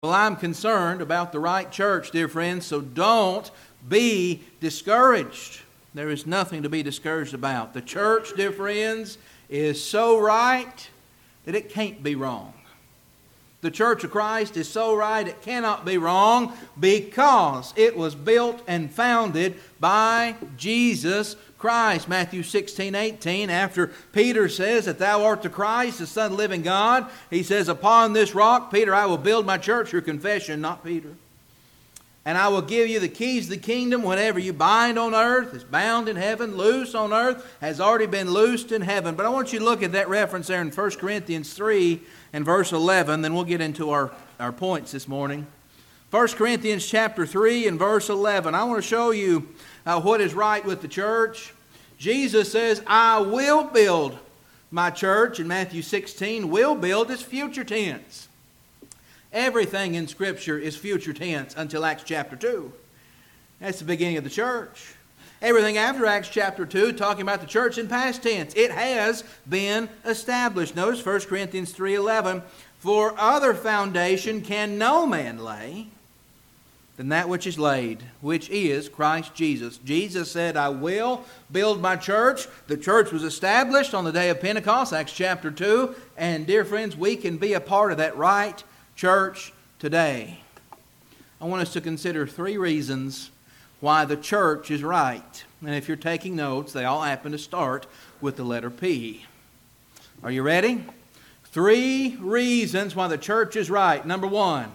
Well, I'm concerned about the right church, dear friends, so don't be discouraged. There is nothing to be discouraged about. The church, dear friends, is so right that it can't be wrong. The Church of Christ is so right it cannot be wrong because it was built and founded by Jesus Christ. Matthew 16:18, after Peter says that thou art the Christ, the Son of the living God, he says, upon this rock, Peter, I will build my church. Your confession, not Peter. And I will give you the keys of the kingdom. Whatever you bind on earth is bound in heaven. Loose on earth has already been loosed in heaven. But I want you to look at that reference there in 1 Corinthians 3 and verse 11. Then we'll get into our points this morning. 1 Corinthians chapter 3 and verse 11. I want to show you what is right with the church. Jesus says, I will build my church. In Matthew 16, will build is future tense. Everything in Scripture is future tense until Acts chapter 2. That's the beginning of the church. Everything after Acts chapter 2, talking about the church in past tense. It has been established. Notice 1 Corinthians 3:11. For other foundation can no man lay than that which is laid, which is Christ Jesus. Jesus said, I will build my church. The church was established on the day of Pentecost, Acts chapter 2. And dear friends, we can be a part of that right church today. I want us to consider 3 reasons why the church is right. And if you're taking notes, they all happen to start with the letter P. Are you ready? 3 reasons why the church is right. Number 1,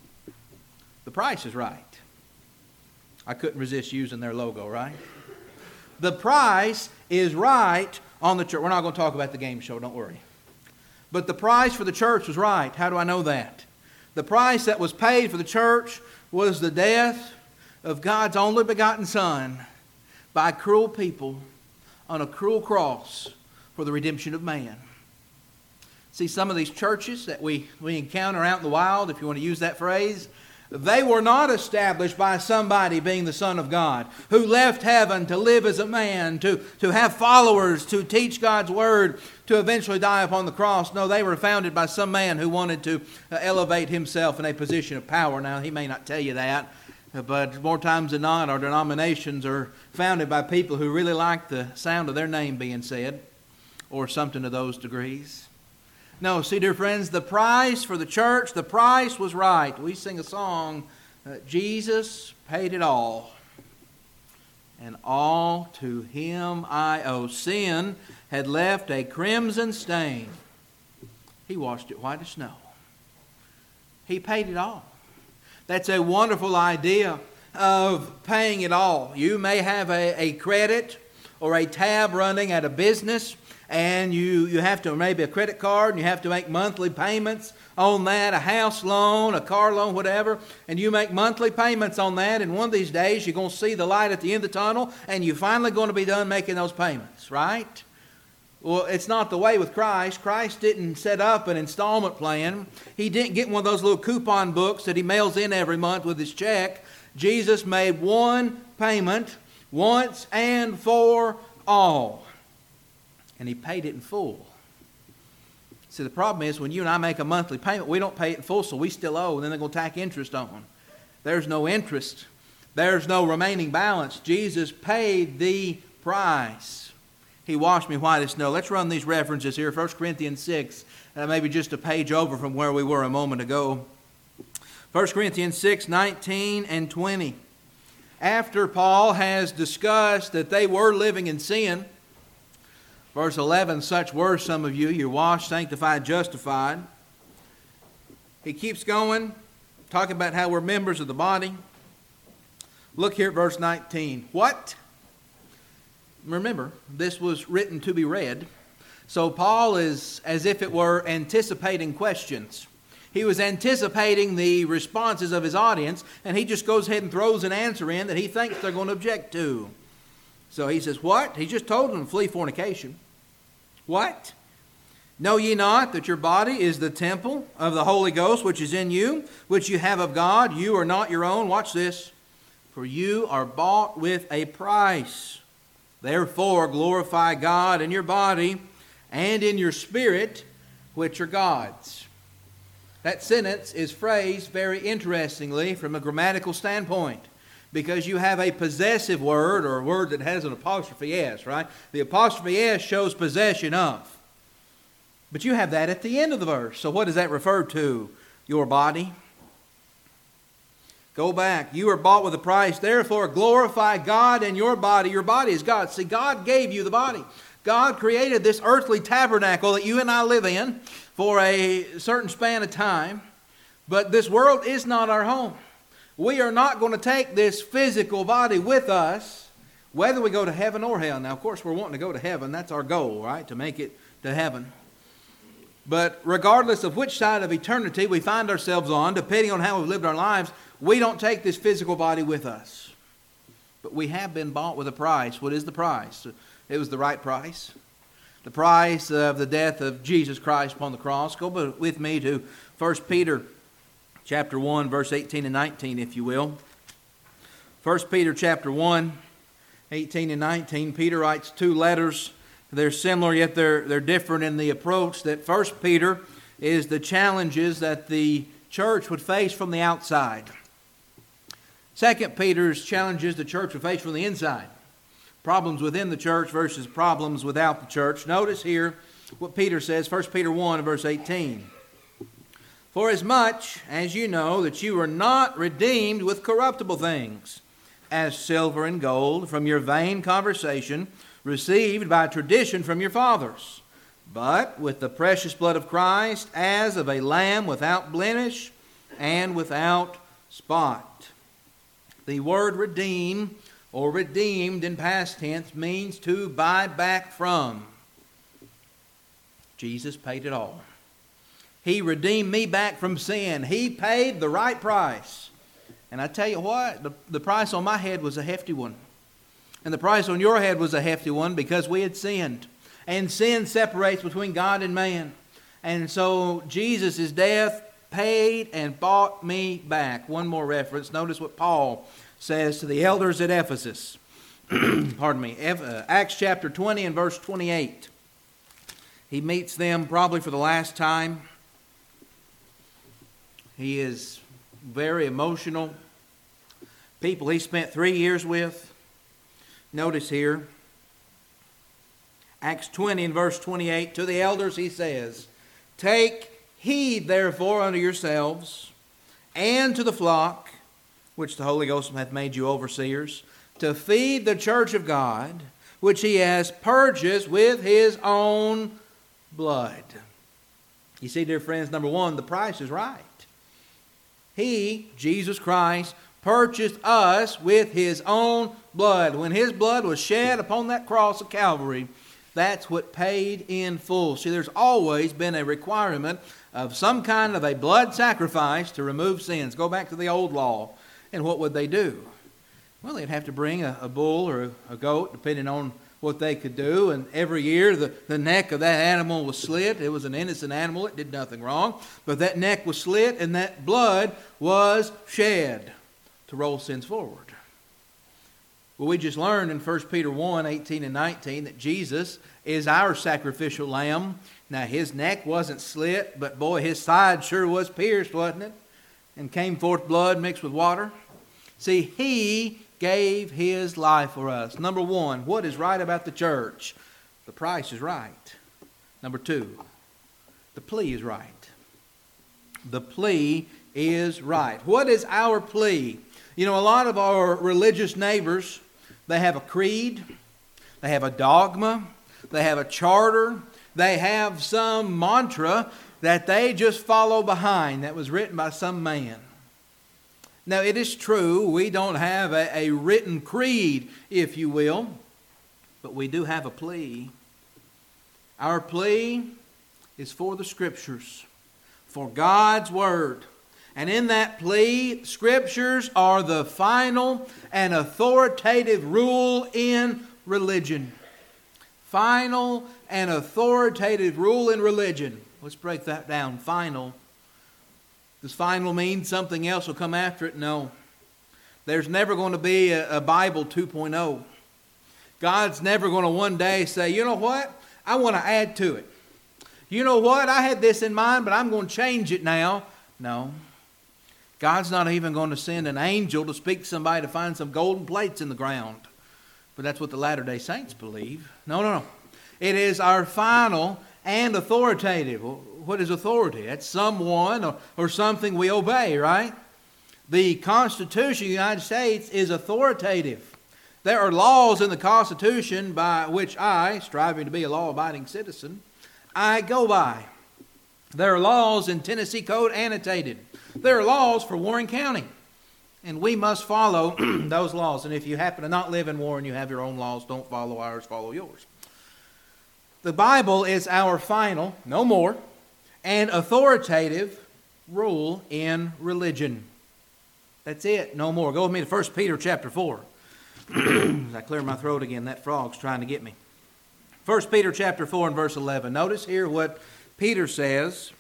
the price is right. I couldn't resist using their logo, right? The price is right on the church. We're not going to talk about the game show, don't worry. But the price for the church was right. How do I know that? The price that was paid for the church was the death of God's only begotten Son by cruel people on a cruel cross for the redemption of man. See, some of these churches that we encounter out in the wild, if you want to use that phrase, they were not established by somebody being the Son of God, who left heaven to live as a man, to have followers, to teach God's Word, to eventually die upon the cross. No, they were founded by some man who wanted to elevate himself in a position of power. Now, he may not tell you that, but more times than not, our denominations are founded by people who really like the sound of their name being said, or something to those degrees. No, see, dear friends, the price for the church, the price was right. We sing a song, Jesus paid it all, and all to Him I owe. Sin had left a crimson stain. He washed it white as snow. He paid it all. That's a wonderful idea of paying it all. You may have a credit or a tab running at a business, and you have to, maybe a credit card, and you have to make monthly payments on that, a house loan, a car loan, whatever, and you make monthly payments on that, and one of these days you're going to see the light at the end of the tunnel, and you're finally going to be done making those payments, right? Well, it's not the way with Christ. Christ didn't set up an installment plan. He didn't get one of those little coupon books that He mails in every month with His check. Jesus made one payment once and for all. And He paid it in full. See, the problem is when you and I make a monthly payment, we don't pay it in full, so we still owe, and then they're going to tack interest on. There's no interest. There's no remaining balance. Jesus paid the price. He washed me white as snow. Let's run these references here. 1 Corinthians 6, maybe just a page over from where we were a moment ago. 1 Corinthians 6, 19 and 20. After Paul has discussed that they were living in sin, verse 11, such were some of you. You're washed, sanctified, justified. He keeps going, talking about how we're members of the body. Look here at verse 19. What? Remember, this was written to be read. So Paul is, as if it were, anticipating questions. He was anticipating the responses of his audience, and he just goes ahead and throws an answer in that he thinks they're going to object to. So he says, what? He just told them to flee fornication. What? Know ye not that your body is the temple of the Holy Ghost, which is in you, which you have of God? You are not your own. Watch this. For you are bought with a price. Therefore glorify God in your body and in your spirit, which are God's. That sentence is phrased very interestingly from a grammatical standpoint, because you have a possessive word, or a word that has an apostrophe S, right? The apostrophe S shows possession of. But you have that at the end of the verse. So what does that refer to? Your body. Go back. You are bought with a price. Therefore, glorify God in your body. Your body is God. See, God gave you the body. God created this earthly tabernacle that you and I live in for a certain span of time. But this world is not our home. We are not going to take this physical body with us, whether we go to heaven or hell. Now, of course, we're wanting to go to heaven. That's our goal, right? To make it to heaven. But regardless of which side of eternity we find ourselves on, depending on how we've lived our lives, we don't take this physical body with us. But we have been bought with a price. What is the price? It was the right price. The price of the death of Jesus Christ upon the cross. Go with me to 1 Peter chapter 1, verse 18 and 19, if you will. 1 Peter chapter 1, 18 and 19. Peter writes two letters. They're similar, yet they're different in the approach. That 1 Peter is the challenges that the church would face from the outside. 2 Peter's challenges the church would face from the inside. Problems within the church versus problems without the church. Notice here what Peter says, 1 Peter 1, verse 18. For as much as you know that you are not redeemed with corruptible things, as silver and gold, from your vain conversation, received by tradition from your fathers, but with the precious blood of Christ, as of a lamb without blemish and without spot. The word redeem, or redeemed in past tense, means to buy back from. Jesus paid it all. He redeemed me back from sin. He paid the right price. And I tell you what, the price on my head was a hefty one. And the price on your head was a hefty one, because we had sinned. And sin separates between God and man. And so Jesus' death paid and bought me back. One more reference. Notice what Paul says to the elders at Ephesus. Pardon me. Acts chapter 20 and verse 28. He meets them probably for the last time. He is very emotional. People he spent 3 years with. Notice here, Acts 20 and verse 28, to the elders he says, take heed therefore unto yourselves and to the flock, which the Holy Ghost hath made you overseers, to feed the church of God, which he has purchased with his own blood. You see, dear friends, number one, the price is right. He, Jesus Christ, purchased us with his own blood. When his blood was shed upon that cross of Calvary, that's what paid in full. See, there's always been a requirement of some kind of a blood sacrifice to remove sins. Go back to the old law. And what would they do? Well, they'd have to bring a bull or a goat, depending on what they could do. And every year the neck of that animal was slit. It was an innocent animal. It did nothing wrong. But that neck was slit and that blood was shed to roll sins forward. Well, we just learned in 1 Peter 1, 18 and 19 that Jesus is our sacrificial lamb. Now, his neck wasn't slit, but boy, his side sure was pierced, wasn't it? And came forth blood mixed with water. See, he gave his life for us. Number one, what is right about the church? The price is right. Number two, the plea is right. The plea is right. What is our plea? You know, a lot of our religious neighbors, they have a creed, they have a dogma, they have a charter, they have some mantra that they just follow behind that was written by some man. Now, it is true, we don't have a written creed, if you will, but we do have a plea. Our plea is for the Scriptures, for God's Word. And in that plea, Scriptures are the final and authoritative rule in religion. Final and authoritative rule in religion. Let's break that down. Final. Does final mean something else will come after it? No. There's never going to be a Bible 2.0. God's never going to one day say, you know what? I want to add to it. You know what? I had this in mind, but I'm going to change it now. No. God's not even going to send an angel to speak to somebody to find some golden plates in the ground. But that's what the Latter-day Saints believe. No. It is our final and authoritative. What is authority? That's someone or something we obey, right? The Constitution of the United States is authoritative. There are laws in the Constitution by which I, striving to be a law-abiding citizen, I go by. There are laws in Tennessee Code annotated. There are laws for Warren County. And we must follow those laws. And if you happen to not live in Warren, you have your own laws. Don't follow ours, follow yours. The Bible is our final, no more, and authoritative rule in religion. That's it, no more. Go with me to 1 Peter chapter 4. As I clear my throat again, that frog's trying to get me. 1 Peter chapter 4 and verse 11. Notice here what Peter says.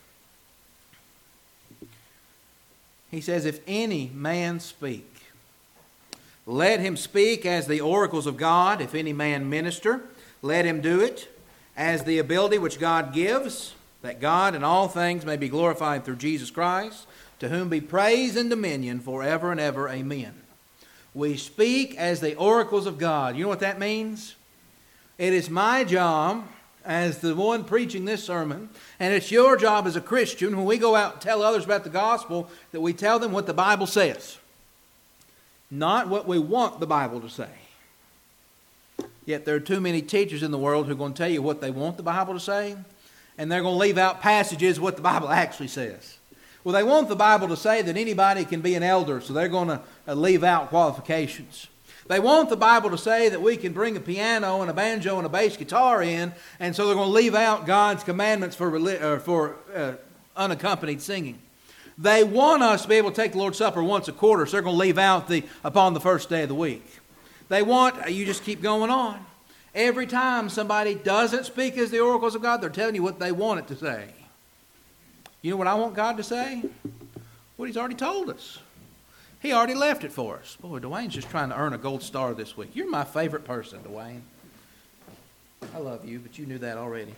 He says, if any man speak, let him speak as the oracles of God. If any man minister, let him do it as the ability which God gives, that God in all things may be glorified through Jesus Christ, to whom be praise and dominion forever and ever. Amen. We speak as the oracles of God. You know what that means? It is my job as the one preaching this sermon, and it's your job as a Christian when we go out and tell others about the gospel that we tell them what the Bible says, not what we want the Bible to say. Yet there are too many teachers in the world who are going to tell you what they want the Bible to say, and they're going to leave out passages what the Bible actually says. Well, they want the Bible to say that anybody can be an elder, so they're going to leave out qualifications. They want the Bible to say that we can bring a piano and a banjo and a bass guitar in, and so they're going to leave out God's commandments for unaccompanied singing. They want us to be able to take the Lord's Supper once a quarter, so they're going to leave out upon the first day of the week. They want, you just keep going on. Every time somebody doesn't speak as the oracles of God, they're telling you what they want it to say. You know what I want God to say? What He's already told us. He already left it for us. Boy, Dwayne's just trying to earn a gold star this week. You're my favorite person, Dwayne. I love you, but you knew that already.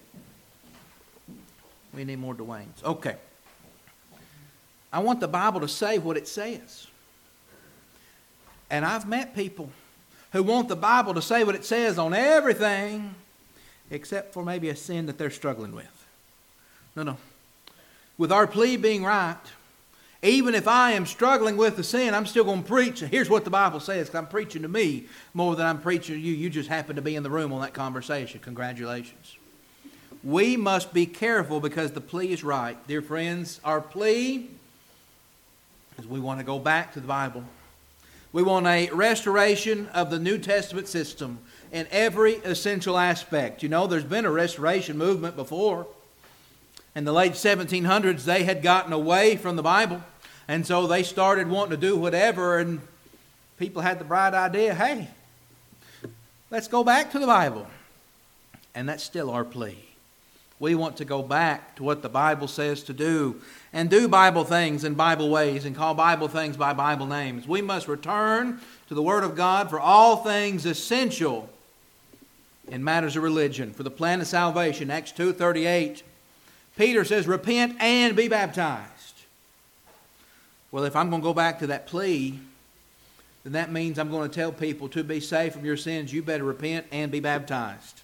We need more Dwaynes. Okay. I want the Bible to say what it says. And I've met people who want the Bible to say what it says on everything except for maybe a sin that they're struggling with. No. With our plea being right, even if I am struggling with the sin, I'm still going to preach. Here's what the Bible says, because I'm preaching to me more than I'm preaching to you. You just happen to be in the room on that conversation. Congratulations. We must be careful because the plea is right. Dear friends, our plea is we want to go back to the Bible. We want a restoration of the New Testament system in every essential aspect. You know, there's been a restoration movement before. In the late 1700s, they had gotten away from the Bible. And so they started wanting to do whatever, and people had the bright idea, hey, let's go back to the Bible. And that's still our plea. We want to go back to what the Bible says to do, and do Bible things in Bible ways, and call Bible things by Bible names. We must return to the Word of God for all things essential in matters of religion, for the plan of salvation. Acts 2:38. Peter says, repent and be baptized. Well, if I'm going to go back to that plea, then that means I'm going to tell people to be saved from your sins, you better repent and be baptized.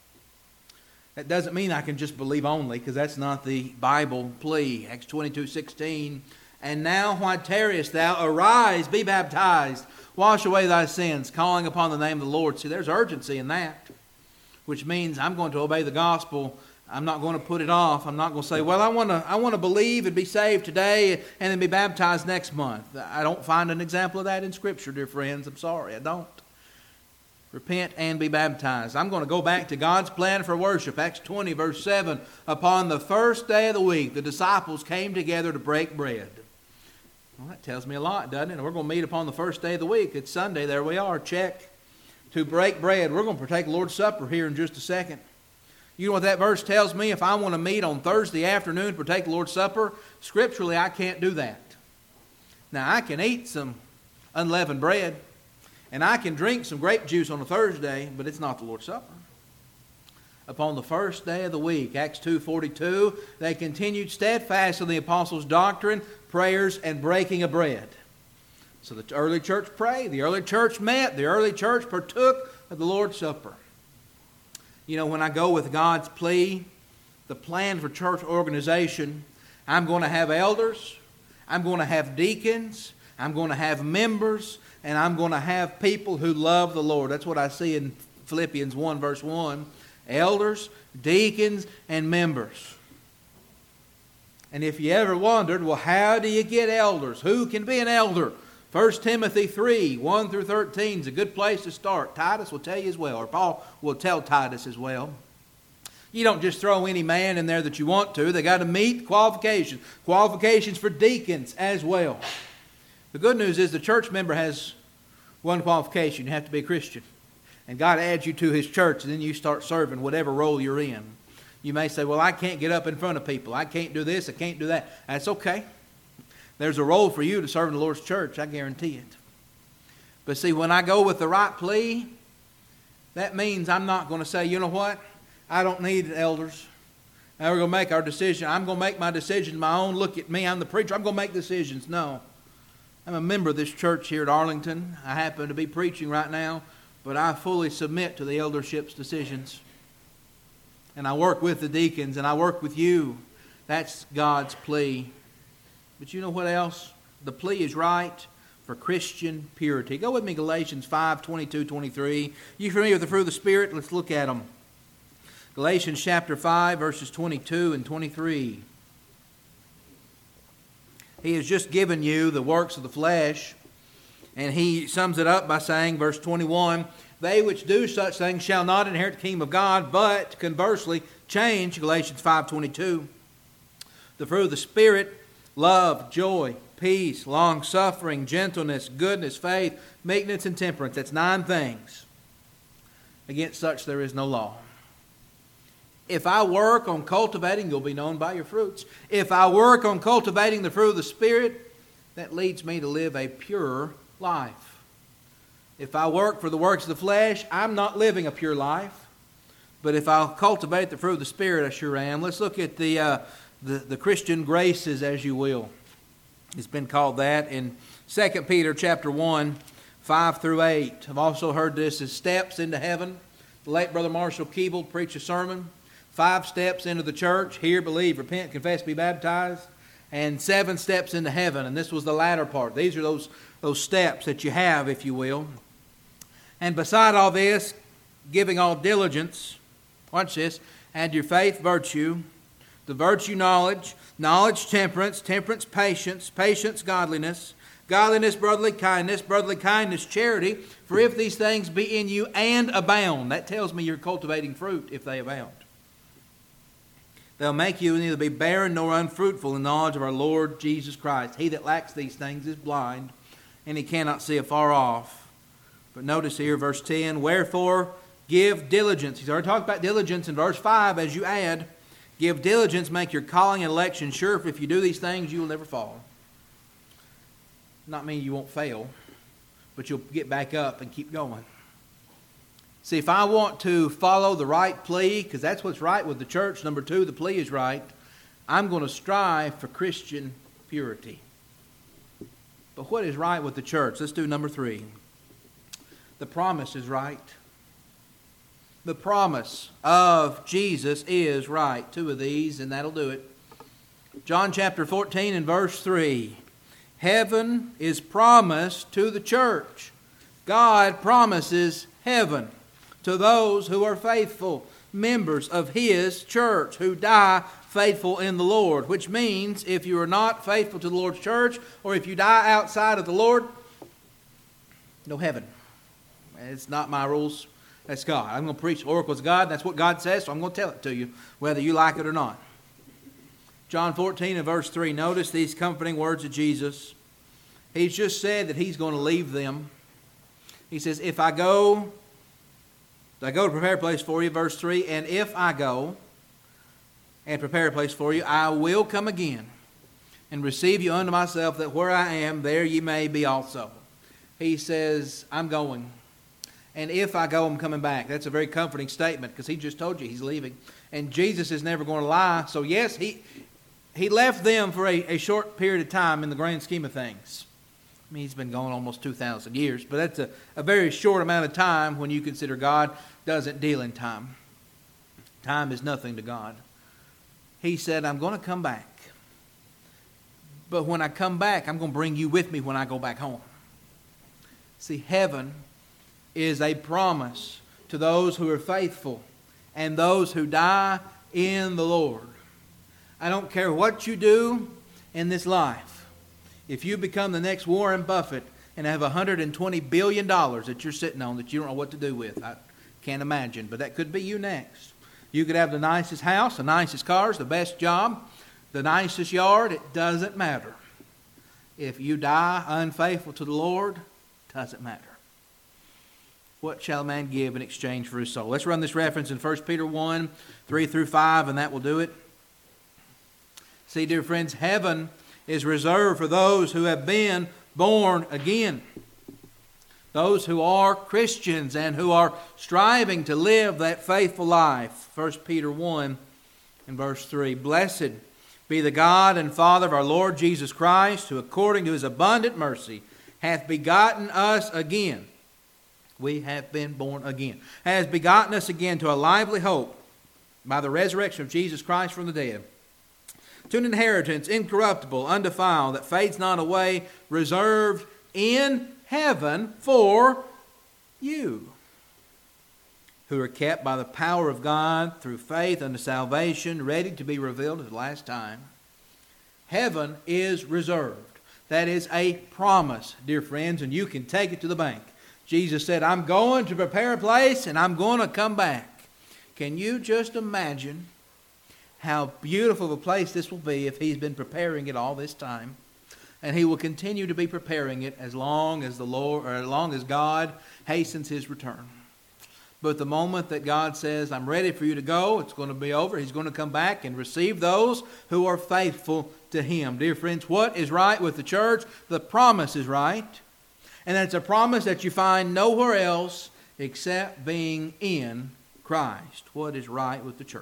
That doesn't mean I can just believe only, because that's not the Bible plea. Acts 22:16. And now, why tarriest thou? Arise, be baptized, wash away thy sins, calling upon the name of the Lord. See, there's urgency in that, which means I'm going to obey the gospel. I'm not going to put it off. I'm not going to say, well, I want to believe and be saved today and then be baptized next month. I don't find an example of that in Scripture, dear friends. I'm sorry, I don't. Repent and be baptized. I'm going to go back to God's plan for worship. Acts 20, verse 7. Upon the first day of the week, the disciples came together to break bread. Well, that tells me a lot, doesn't it? And we're going to meet upon the first day of the week. It's Sunday. There we are. Check. To break bread. We're going to partake Lord's Supper here in just a second. You know what that verse tells me? If I want to meet on Thursday afternoon to partake the Lord's Supper, scripturally I can't do that. Now, I can eat some unleavened bread, and I can drink some grape juice on a Thursday, but it's not the Lord's Supper. upon the first day of the week. Acts 2:42, they continued steadfast in the apostles' doctrine, prayers, and breaking of bread. So the early church prayed, the early church met, the early church partook of the Lord's Supper. You know, when I go with God's plea, the plan for church organization, I'm going to have elders, I'm going to have deacons, I'm going to have members, and I'm going to have people who love the Lord. That's what I see in Philippians 1 verse 1. Elders, deacons, and members. And if you ever wondered, well, how do you get elders? Who can be an elder? 1 Timothy 3, 1 through 13 is a good place to start. Titus will tell you as well, or Paul will tell Titus as well. You don't just throw any man in there that you want to. They got to meet qualifications. Qualifications for deacons as well. The good news is the church member has one qualification. You have to be a Christian. And God adds you to His church, and then you start serving whatever role you're in. You may say, well, I can't get up in front of people. I can't do this. I can't do that. That's okay. There's a role for you to serve in the Lord's church. I guarantee it. But see, when I go with the right plea, that means I'm not going to say, you know what? I don't need elders. Now we're going to make our decision. I'm going to make my decision my own. Look at me. I'm the preacher. I'm going to make decisions. No. I'm a member of this church here at Arlington. I happen to be preaching right now, but I fully submit to the eldership's decisions. And I work with the deacons, and I work with you. That's God's plea. But you know what else? The plea is right for Christian purity. Go with me, Galatians 5, 22, 23. You familiar with the fruit of the Spirit? Let's look at them. Galatians chapter 5, verses 22 and 23. He has just given you the works of the flesh, and he sums it up by saying, verse 21, they which do such things shall not inherit the kingdom of God, but conversely, change, Galatians 5:22. The fruit of the Spirit, love, joy, peace, long-suffering, gentleness, goodness, faith, meekness, and temperance. That's 9 things. Against such there is no law. If I work on cultivating, you'll be known by your fruits. If I work on cultivating the fruit of the Spirit, that leads me to live a pure life. If I work for the works of the flesh, I'm not living a pure life. But if I'll cultivate the fruit of the Spirit, I sure am. Let's look at the Christian graces, as you will. It's been called that in 2 Peter chapter 1, 5 through 8. I've also heard this as steps into heaven. The late Brother Marshall Keeble preached a sermon. 5 steps into the church: hear, believe, repent, confess, be baptized. And 7 steps into heaven. And this was the latter part. These are those steps that you have, if you will. And beside all this, giving all diligence, watch this, add your faith, virtue, the virtue knowledge, knowledge temperance, temperance patience, patience godliness, godliness brotherly kindness charity. For if these things be in you and abound, that tells me you're cultivating fruit if they abound. They'll make you neither be barren nor unfruitful in knowledge of our Lord Jesus Christ. He that lacks these things is blind, and he cannot see afar off. But notice here, verse 10, wherefore give diligence. He's already talked about diligence in verse 5. As you add, give diligence, make your calling and election sure, for if you do these things, you will never fall. Not mean you won't fail, but you'll get back up and keep going. See, if I want to follow the right plea, because that's what's right with the church, number 2, the plea is right, I'm going to strive for Christian purity. But what is right with the church? Let's do number 3. The promise is right. The promise of Jesus is right. 2 of these, and that'll do it. John chapter 14 and verse 3. Heaven is promised to the church. God promises heaven to those who are faithful members of His church, who die faithful in the Lord. Which means if you are not faithful to the Lord's church, or if you die outside of the Lord, no heaven. It's not my rules. That's God. I'm going to preach oracles of God. That's what God says, so I'm going to tell it to you, whether you like it or not. John 14 and verse 3. Notice these comforting words of Jesus. He's just said that He's going to leave them. He says, if I go to prepare a place for you, verse 3, and if I go and prepare a place for you, I will come again and receive you unto myself, that where I am, there ye may be also. He says, I'm going. And if I go, I'm coming back. That's a very comforting statement because he just told you he's leaving. And Jesus is never going to lie. So yes, he left them for a short period of time in the grand scheme of things. I mean, he's been gone almost 2,000 years. But that's a very short amount of time when you consider God doesn't deal in time. Time is nothing to God. He said, I'm going to come back. But when I come back, I'm going to bring you with me when I go back home. See, heaven is a promise to those who are faithful and those who die in the Lord. I don't care what you do in this life. If you become the next Warren Buffett and have $120 billion that you're sitting on that you don't know what to do with, I can't imagine, but that could be you next. You could have the nicest house, the nicest cars, the best job, the nicest yard. It doesn't matter. If you die unfaithful to the Lord, it doesn't matter. What shall a man give in exchange for his soul? Let's run this reference in 1 Peter 1, 3 through 5, and that will do it. See, dear friends, heaven is reserved for those who have been born again. Those who are Christians and who are striving to live that faithful life. 1 Peter 1 and verse 3. Blessed be the God and Father of our Lord Jesus Christ, who according to his abundant mercy hath begotten us again. We have been born again. Has begotten us again to a lively hope by the resurrection of Jesus Christ from the dead, to an inheritance incorruptible, undefiled, that fades not away, reserved in heaven for you, who are kept by the power of God through faith unto salvation, ready to be revealed at the last time. Heaven is reserved. That is a promise, dear friends, and you can take it to the bank. Jesus said, I'm going to prepare a place and I'm going to come back. Can you just imagine how beautiful of a place this will be if he's been preparing it all this time? And he will continue to be preparing it as long as the Lord, or as long as God hastens his return. But the moment that God says, I'm ready for you to go, it's going to be over. He's going to come back and receive those who are faithful to him. Dear friends, what is right with the church? The promise is right. And that's a promise that you find nowhere else except being in Christ. What is right with the church?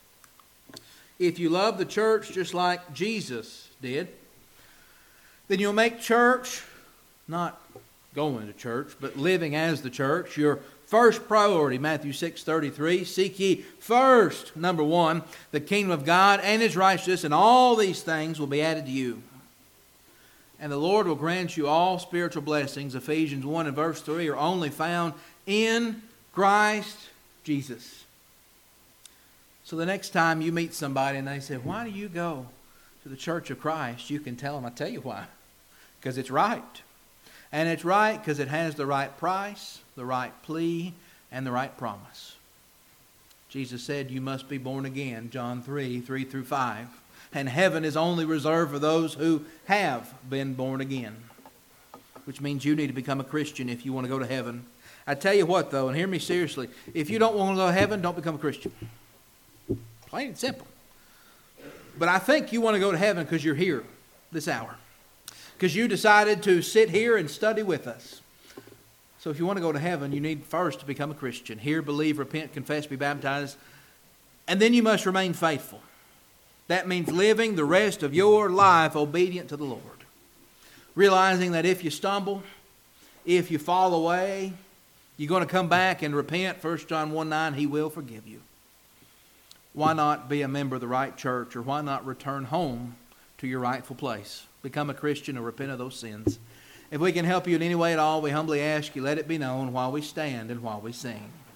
If you love the church just like Jesus did, then you'll make church, not going to church, but living as the church, your first priority. Matthew 6:33, seek ye first, number one, the kingdom of God and his righteousness, and all these things will be added to you. And the Lord will grant you all spiritual blessings. Ephesians 1 and verse 3 are only found in Christ Jesus. So the next time you meet somebody and they say, why do you go to the Church of Christ? You can tell them, I'll tell you why. Because it's right. And it's right because it has the right price, the right plea, and the right promise. Jesus said you must be born again, John 3 through 5. And heaven is only reserved for those who have been born again. Which means you need to become a Christian if you want to go to heaven. I tell you what though, and hear me seriously, if you don't want to go to heaven, don't become a Christian. Plain and simple. But I think you want to go to heaven because you're here this hour. Because you decided to sit here and study with us. So if you want to go to heaven, you need first to become a Christian. Hear, believe, repent, confess, be baptized. And then you must remain faithful. That means living the rest of your life obedient to the Lord. Realizing that if you stumble, if you fall away, you're going to come back and repent. 1 John 1:9, he will forgive you. Why not be a member of the right church, or why not return home to your rightful place? Become a Christian or repent of those sins. If we can help you in any way at all, we humbly ask you, let it be known while we stand and while we sing.